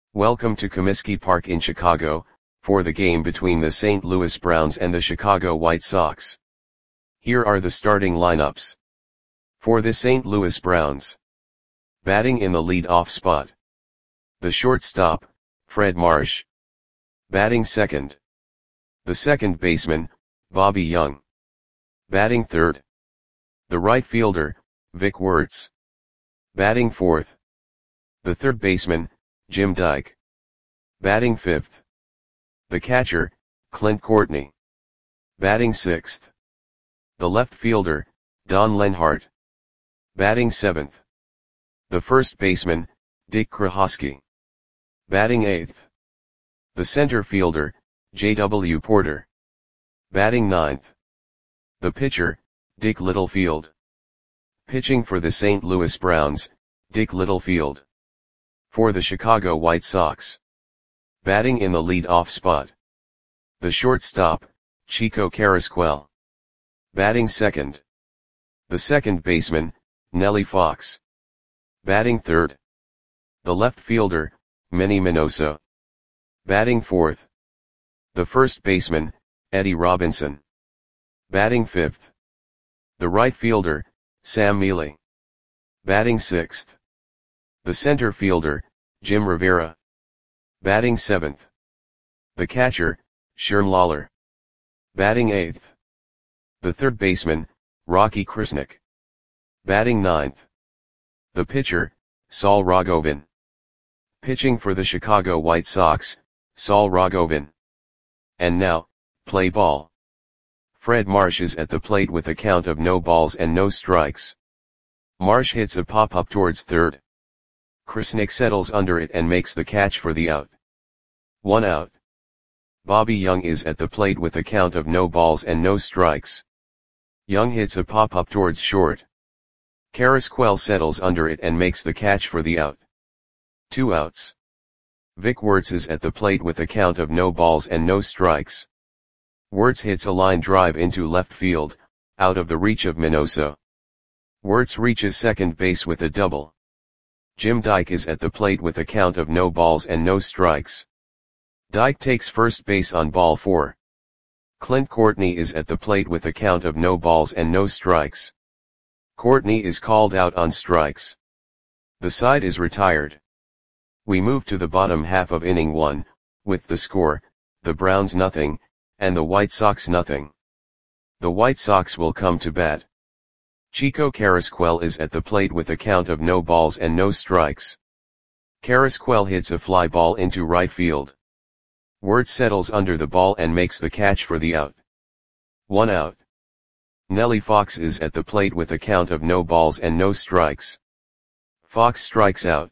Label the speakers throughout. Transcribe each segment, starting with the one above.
Speaker 1: Welcome to Comiskey Park in Chicago, for the game between the St. Louis Browns and the Chicago White Sox. Here are the starting lineups. For the St. Louis Browns. Batting in the lead-off spot. The shortstop, Fred Marsh. Batting second. The second baseman, Bobby Young. Batting third. The right fielder, Vic Wertz. Batting fourth. The third baseman, Jim Dyke. Batting fifth. The catcher, Clint Courtney. Batting sixth. The left fielder, Don Lenhart. Batting seventh. The first baseman, Dick Krohosky. Batting eighth. The center fielder, J.W. Porter. Batting ninth. The pitcher, Dick Littlefield. Pitching for the St. Louis Browns, Dick Littlefield. For the Chicago White Sox. Batting in the lead-off spot. The shortstop, Chico Carrasquel. Batting second. The second baseman, Nellie Fox. Batting third. The left fielder, Manny Minoso. Batting fourth. The first baseman, Eddie Robinson. Batting fifth. The right fielder, Sam Mealy. Batting sixth. The center fielder, Jim Rivera. Batting seventh. The catcher, Sherm Lawler. Batting eighth. The third baseman, Rocky Krasnick. Batting ninth. The pitcher, Saul Rogovin. Pitching for the Chicago White Sox, Saul Rogovin. And now, play ball. Fred Marsh is at the plate with a count of no balls and no strikes. Marsh hits a pop-up towards third. Krasnick settles under it and makes the catch for the out. 1 out. Bobby Young is at the plate with a count of no balls and no strikes. Young hits a pop-up towards short. Carrasquel settles under it and makes the catch for the out. 2 outs. Vic Wertz is at the plate with a count of no balls and no strikes. Wertz hits a line drive into left field, out of the reach of Minoso. Wertz reaches second base with a double. Jim Dyke is at the plate with a count of no balls and no strikes. Dyke takes first base on ball 4. Clint Courtney is at the plate with a count of no balls and no strikes. Courtney is called out on strikes. The side is retired. We move to the bottom half of inning 1, with the score, the Browns nothing, and the White Sox nothing. The White Sox will come to bat. Chico Carrasquel is at the plate with a count of no balls and no strikes. Carrasquel hits a fly ball into right field. Wertz settles under the ball and makes the catch for the out. 1 out. Nellie Fox is at the plate with a count of no balls and no strikes. Fox strikes out.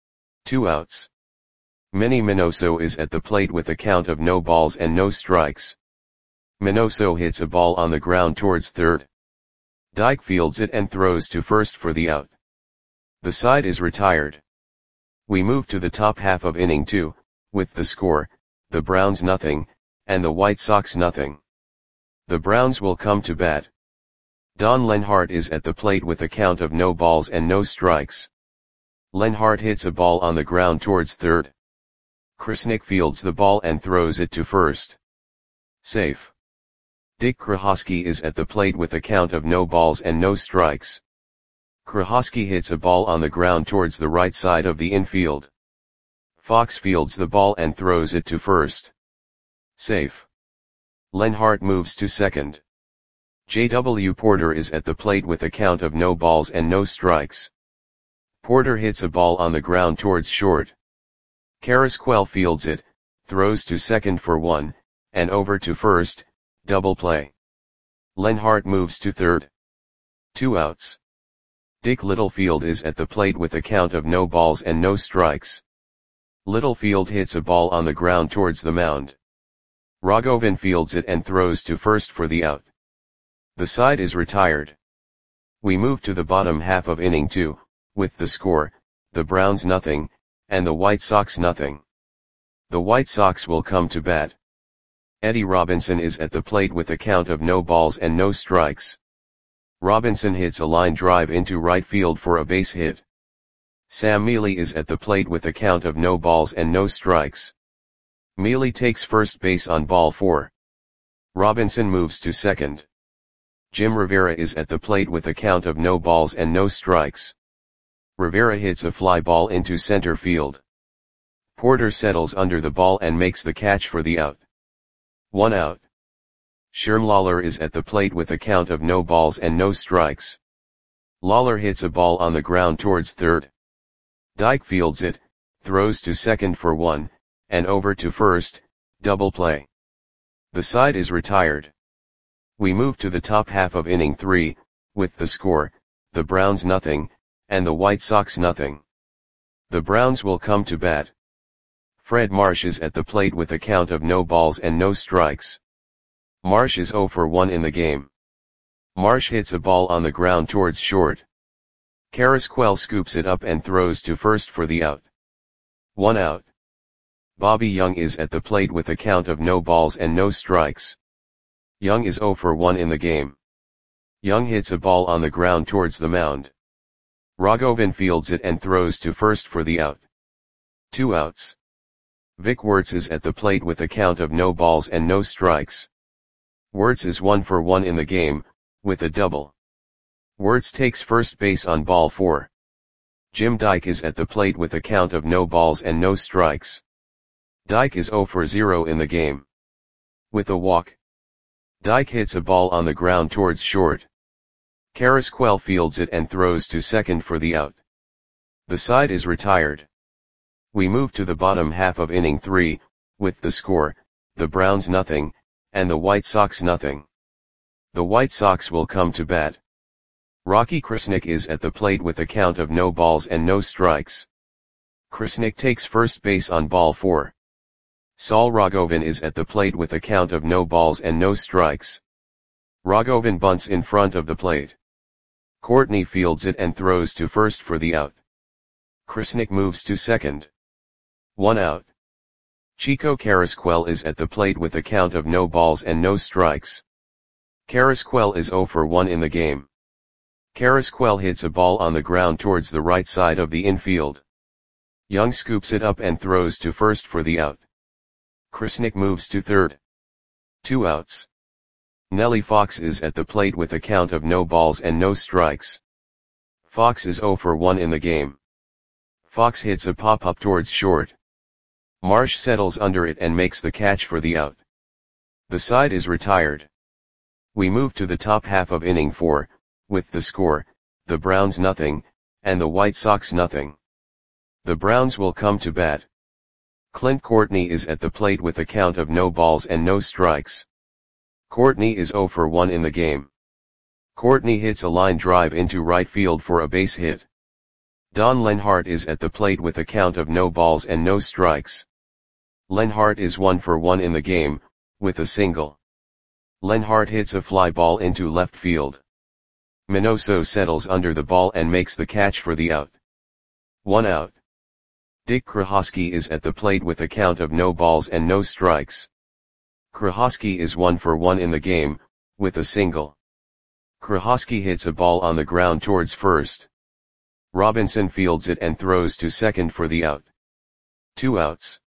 Speaker 1: 2 outs. Manny Minoso is at the plate with a count of no balls and no strikes. Minoso hits a ball on the ground towards third. Dyke fields it and throws to first for the out. The side is retired. We move to the top half of inning 2, with the score, the Browns nothing, and the White Sox nothing. The Browns will come to bat. Don Lenhart is at the plate with a count of no balls and no strikes. Lenhart hits a ball on the ground towards third. Krasnick fields the ball and throws it to first. Safe. Dick Krohosky is at the plate with a count of no balls and no strikes. Krohosky hits a ball on the ground towards the right side of the infield. Fox fields the ball and throws it to first. Safe. Lenhart moves to second. J.W. Porter is at the plate with a count of no balls and no strikes. Porter hits a ball on the ground towards short. Carrasquel fields it, throws to second for 1, and over to first, double play. Lenhart moves to third. 2 outs. Dick Littlefield is at the plate with a count of no balls and no strikes. Littlefield hits a ball on the ground towards the mound. Rogovin fields it and throws to first for the out. The side is retired. We move to the bottom half of inning 2, with the score, the Browns nothing, and the White Sox nothing. The White Sox will come to bat. Eddie Robinson is at the plate with a count of no balls and no strikes. Robinson hits a line drive into right field for a base hit. Sam Mealy is at the plate with a count of no balls and no strikes. Mealy takes first base on ball 4. Robinson moves to second. Jim Rivera is at the plate with a count of no balls and no strikes. Rivera hits a fly ball into center field. Porter settles under the ball and makes the catch for the out. 1 out. Sherm Lawler is at the plate with a count of no balls and no strikes. Lawler hits a ball on the ground towards third. Dyke fields it, throws to second for 1, and over to first, double play. The side is retired. We move to the top half of inning 3, with the score, the Browns nothing, and the White Sox nothing. The Browns will come to bat. Fred Marsh is at the plate with a count of no balls and no strikes. Marsh is 0 for 1 in the game. Marsh hits a ball on the ground towards short. Carrasquel scoops it up and throws to first for the out. 1 out. Bobby Young is at the plate with a count of no balls and no strikes. Young is 0 for 1 in the game. Young hits a ball on the ground towards the mound. Rogovin fields it and throws to first for the out. 2 outs. Vic Wertz is at the plate with a count of no balls and no strikes. Wertz is 1 for 1 in the game, with a double. Wertz takes first base on ball 4. Jim Dyke is at the plate with a count of no balls and no strikes. Dyke is 0 for 0 in the game. With a walk. Dyke hits a ball on the ground towards short. Carrasquel fields it and throws to second for the out. The side is retired. We move to the bottom half of inning 3, with the score, the Browns nothing, and the White Sox nothing. The White Sox will come to bat. Rocky Krasnick is at the plate with a count of no balls and no strikes. Krasnick takes first base on ball 4. Saul Rogovin is at the plate with a count of no balls and no strikes. Rogovin bunts in front of the plate. Courtney fields it and throws to first for the out. Krasnick moves to second. 1 out. Chico Carrasquel is at the plate with a count of no balls and no strikes. Carrasquel is 0 for 1 in the game. Carrasquel hits a ball on the ground towards the right side of the infield. Young scoops it up and throws to first for the out. Krasnick moves to third. 2 outs. Nellie Fox is at the plate with a count of no balls and no strikes. Fox is 0 for 1 in the game. Fox hits a pop-up towards short. Marsh settles under it and makes the catch for the out. The side is retired. We move to the top half of inning 4, with the score, the Browns nothing, and the White Sox nothing. The Browns will come to bat. Clint Courtney is at the plate with a count of no balls and no strikes. Courtney is 0 for 1 in the game. Courtney hits a line drive into right field for a base hit. Don Lenhart is at the plate with a count of no balls and no strikes. Lenhart is 1 for 1 in the game, with a single. Lenhart hits a fly ball into left field. Minoso settles under the ball and makes the catch for the out. 1 out. Dick Krahosky is at the plate with a count of no balls and no strikes. Krahosky is 1 for 1 in the game, with a single. Krahosky hits a ball on the ground towards first. Robinson fields it and throws to second for the out. 2 outs.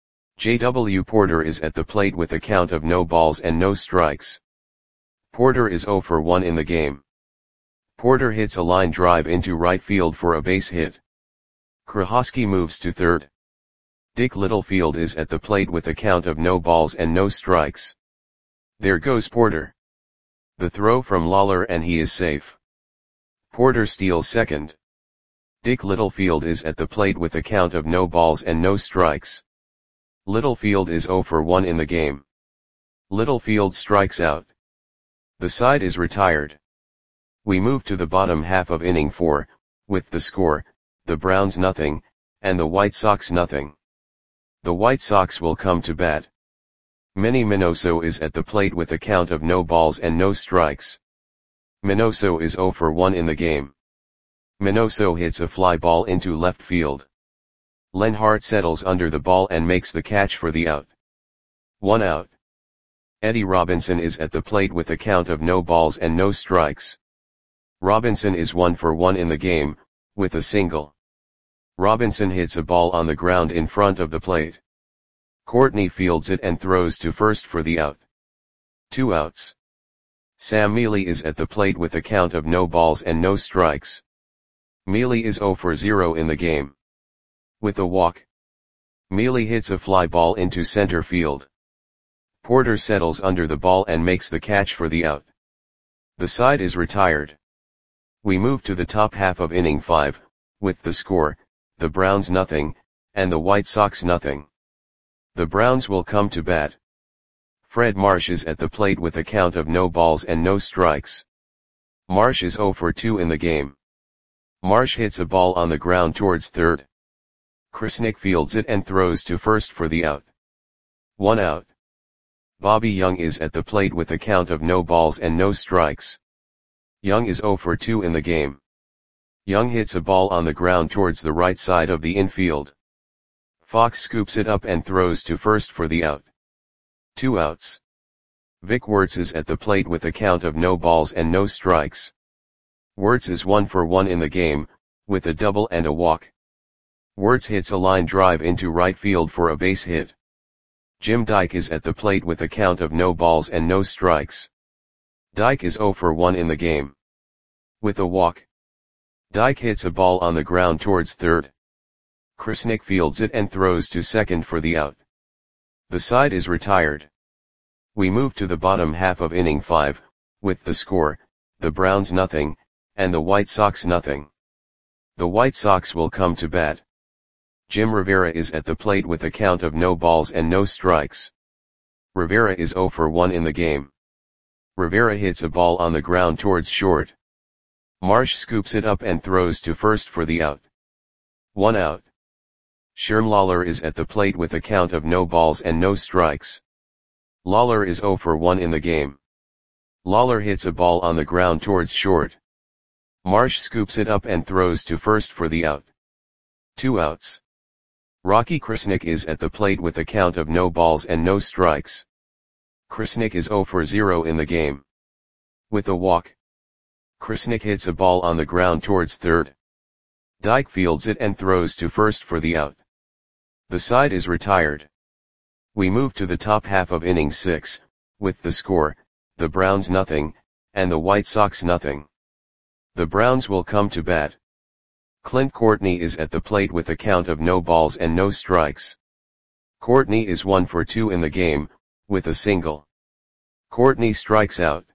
Speaker 1: J.W. Porter is at the plate with a count of no balls and no strikes. Porter is 0 for 1 in the game. Porter hits a line drive into right field for a base hit. Krahosky moves to third. Dick Littlefield is at the plate with a count of no balls and no strikes. There goes Porter. The throw from Lawler and he is safe. Porter steals second. Dick Littlefield is at the plate with a count of no balls and no strikes. Littlefield is 0 for 1 in the game. Littlefield strikes out. The side is retired. We move to the bottom half of inning 4, with the score, the Browns nothing, and the White Sox nothing. The White Sox will come to bat. Manny Minoso is at the plate with a count of no balls and no strikes. Minoso is 0 for 1 in the game. Minoso hits a fly ball into left field. Lenhart settles under the ball and makes the catch for the out. 1 out. Eddie Robinson is at the plate with a count of no balls and no strikes. Robinson is 1 for 1 in the game, with a single. Robinson hits a ball on the ground in front of the plate. Courtney fields it and throws to first for the out. 2 outs. Sam Mealy is at the plate with a count of no balls and no strikes. Mealy is 0 for 0 in the game. With a walk, Mealy hits a fly ball into center field. Porter settles under the ball and makes the catch for the out. The side is retired. We move to the top half of inning 5, with the score, the Browns nothing, and the White Sox nothing. The Browns will come to bat. Fred Marsh is at the plate with a count of no balls and no strikes. Marsh is 0 for 2 in the game. Marsh hits a ball on the ground towards third. Krasnick fields it and throws to first for the out. 1 out. Bobby Young is at the plate with a count of no balls and no strikes. Young is 0 for 2 in the game. Young hits a ball on the ground towards the right side of the infield. Fox scoops it up and throws to first for the out. 2 outs. Vic Wertz is at the plate with a count of no balls and no strikes. Wertz is 1 for 1 in the game, with a double and a walk. Wertz hits a line drive into right field for a base hit. Jim Dyke is at the plate with a count of no balls and no strikes. Dyke is 0 for 1 in the game. With a walk, Dyke hits a ball on the ground towards third. Krasnick fields it and throws to second for the out. The side is retired. We move to the bottom half of inning 5, with the score, the Browns nothing, and the White Sox nothing. The White Sox will come to bat. Jim Rivera is at the plate with a count of no balls and no strikes. Rivera is 0 for 1 in the game. Rivera hits a ball on the ground towards short. Marsh scoops it up and throws to first for the out. 1 out. Sherm Lawler is at the plate with a count of no balls and no strikes. Lawler is 0 for 1 in the game. Lawler hits a ball on the ground towards short. Marsh scoops it up and throws to first for the out. 2 outs. Rocky Krasnick is at the plate with a count of no balls and no strikes. Krasnick is 0 for 0 in the game. With a walk, Krasnick hits a ball on the ground towards third. Dyke fields it and throws to first for the out. The side is retired. We move to the top half of inning 6, with the score, the Browns nothing, and the White Sox nothing. The Browns will come to bat. Clint Courtney is at the plate with a count of no balls and no strikes. Courtney is 1 for 2 in the game, with a single. Courtney strikes out.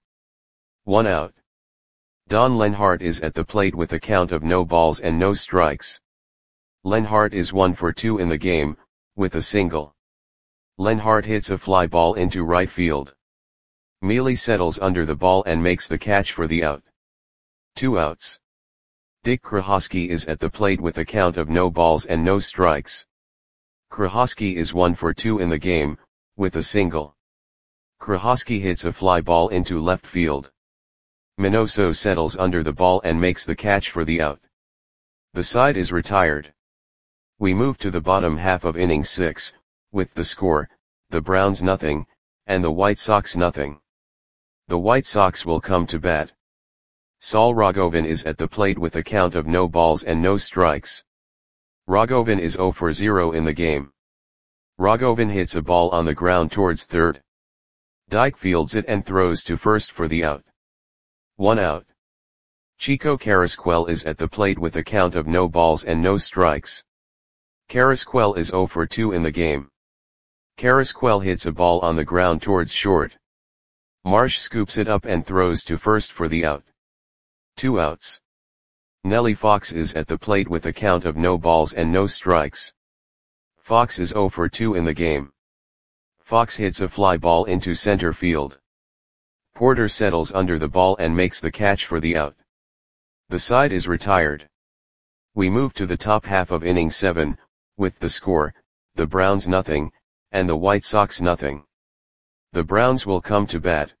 Speaker 1: 1 out. Don Lenhart is at the plate with a count of no balls and no strikes. Lenhart is 1 for 2 in the game, with a single. Lenhart hits a fly ball into right field. Mealy settles under the ball and makes the catch for the out. 2 outs. Dick Krahosky is at the plate with a count of no balls and no strikes. Krahosky is 1 for 2 in the game, with a single. Krahosky hits a fly ball into left field. Minoso settles under the ball and makes the catch for the out. The side is retired. We move to the bottom half of inning 6, with the score, the Browns nothing, and the White Sox nothing. The White Sox will come to bat. Saul Rogovin is at the plate with a count of no balls and no strikes. Rogovin is 0 for 0 in the game. Rogovin hits a ball on the ground towards third. Dyke fields it and throws to first for the out. 1 out. Chico Carrasquel is at the plate with a count of no balls and no strikes. Carrasquel is 0 for 2 in the game. Carrasquel hits a ball on the ground towards short. Marsh scoops it up and throws to first for the out. 2 outs. Nellie Fox is at the plate with a count of no balls and no strikes. Fox is 0 for 2 in the game. Fox hits a fly ball into center field. Porter settles under the ball and makes the catch for the out. The side is retired. We move to the top half of inning 7, with the score, the Browns nothing, and the White Sox nothing. The Browns will come to bat.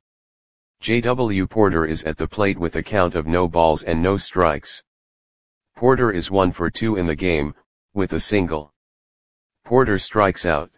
Speaker 1: J.W. Porter is at the plate with a count of no balls and no strikes. Porter is 1 for 2 in the game, with a single. Porter strikes out.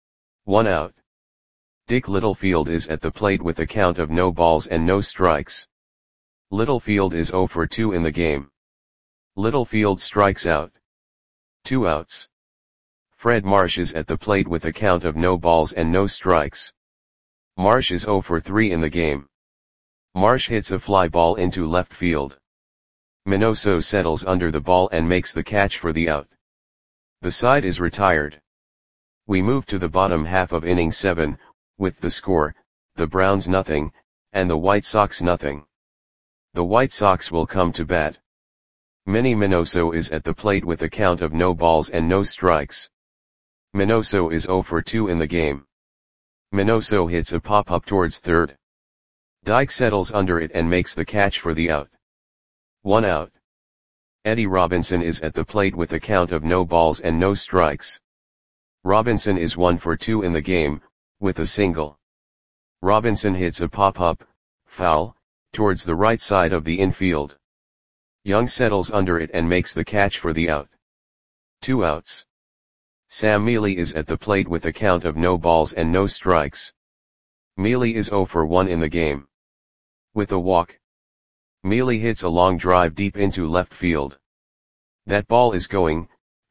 Speaker 1: 1 out. Dick Littlefield is at the plate with a count of no balls and no strikes. Littlefield is 0 for 2 in the game. Littlefield strikes out. 2 outs. Fred Marsh is at the plate with a count of no balls and no strikes. Marsh is 0 for 3 in the game. Marsh hits a fly ball into left field. Minoso settles under the ball and makes the catch for the out. The side is retired. We move to the bottom half of inning 7, with the score, the Browns nothing, and the White Sox nothing. The White Sox will come to bat. Manny Minoso is at the plate with a count of no balls and no strikes. Minoso is 0 for 2 in the game. Minoso hits a pop-up towards third. Dyke settles under it and makes the catch for the out. 1 out. Eddie Robinson is at the plate with a count of no balls and no strikes. Robinson is 1 for 2 in the game, with a single. Robinson hits a pop-up, foul, towards the right side of the infield. Young settles under it and makes the catch for the out. 2 outs. Sam Mealy is at the plate with a count of no balls and no strikes. Mealy is 0 for 1 in the game. With a walk. Mealy hits a long drive deep into left field. That ball is gone.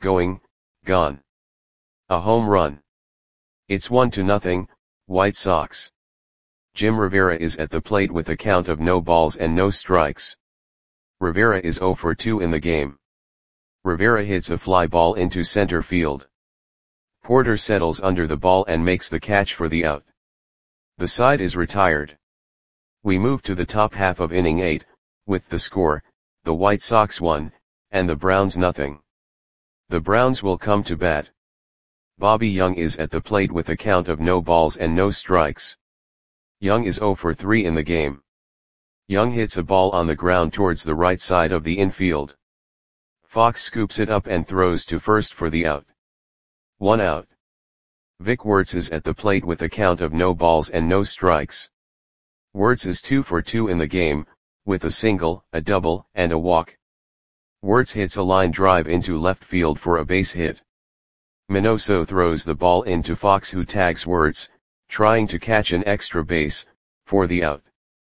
Speaker 1: A home run. It's 1-0, White Sox. Jim Rivera is at the plate with a count of no balls and no strikes. Rivera is 0 for 2 in the game. Rivera hits a fly ball into center field. Porter settles under the ball and makes the catch for the out. The side is retired. We move to the top half of inning 8, with the score, the White Sox 1, and the Browns nothing. The Browns will come to bat. Bobby Young is at the plate with a count of no balls and no strikes. Young is 0 for 3 in the game. Young hits a ball on the ground towards the right side of the infield. Fox scoops it up and throws to first for the out. 1 out. Vic Wertz is at the plate with a count of no balls and no strikes. Wertz is 2 for 2 in the game, with a single, a double, and a walk. Wertz hits a line drive into left field for a base hit. Minoso throws the ball into Fox, who tags Wertz, trying to catch an extra base, for the out.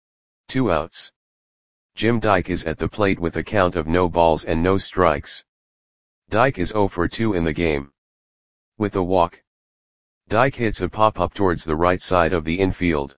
Speaker 1: 2 outs. Jim Dyke is at the plate with a count of no balls and no strikes. Dyke is 0 for 2 in the game. With a walk. Dyke hits a pop-up towards the right side of the infield.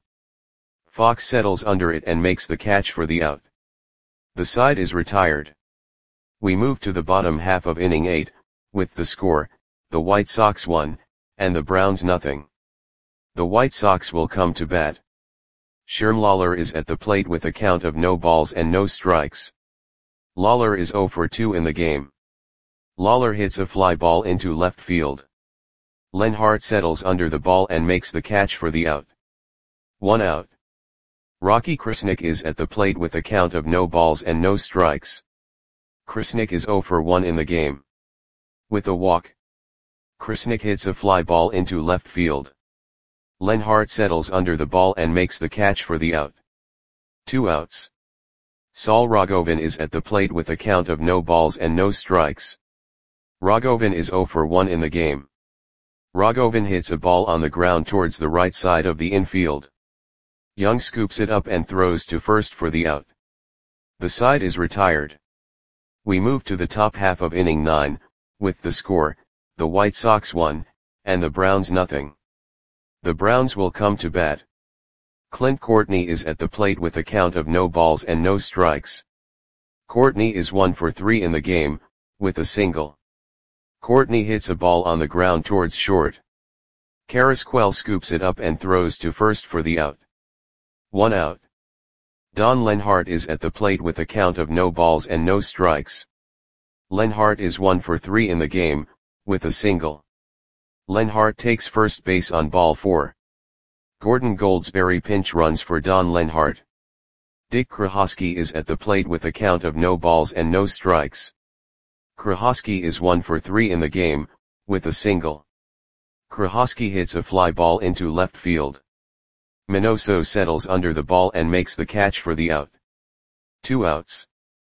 Speaker 1: Fox settles under it and makes the catch for the out. The side is retired. We move to the bottom half of inning 8, with the score, the White Sox 1, and the Browns nothing. The White Sox will come to bat. Sherm Lawler is at the plate with a count of no balls and no strikes. Lawler is 0 for 2 in the game. Lawler hits a fly ball into left field. Len Hart settles under the ball and makes the catch for the out. 1 out. Rocky Krasnick is at the plate with a count of no balls and no strikes. Krasnick is 0 for 1 in the game. With a walk. Krasnick hits a fly ball into left field. Len Hart settles under the ball and makes the catch for the out. 2 outs. Saul Rogovan is at the plate with a count of no balls and no strikes. Rogovan is 0 for 1 in the game. Rogovan hits a ball on the ground towards the right side of the infield. Young scoops it up and throws to first for the out. The side is retired. We move to the top half of inning 9, with the score, the White Sox 1, and the Browns nothing. The Browns will come to bat. Clint Courtney is at the plate with a count of no balls and no strikes. Courtney is 1 for 3 in the game, with a single. Courtney hits a ball on the ground towards short. Carrasquel scoops it up and throws to first for the out. 1 out. Don Lenhart is at the plate with a count of no balls and no strikes. Lenhart is 1 for 3 in the game, with a single. Lenhart takes first base on ball 4. Gordon Goldsberry pinch runs for Don Lenhart. Dick Krahosky is at the plate with a count of no balls and no strikes. Krahosky is 1 for 3 in the game, with a single. Krahosky hits a fly ball into left field. Minoso settles under the ball and makes the catch for the out. 2 outs.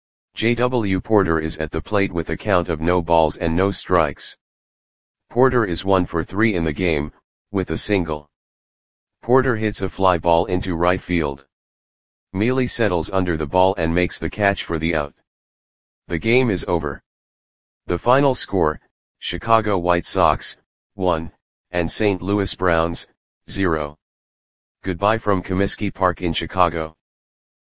Speaker 1: J.W. Porter is at the plate with a count of no balls and no strikes. Porter is 1 for 3 in the game, with a single. Porter hits a fly ball into right field. Mealy settles under the ball and makes the catch for the out. The game is over. The final score, Chicago White Sox, 1, and St. Louis Browns, 0. Goodbye from Comiskey Park in Chicago.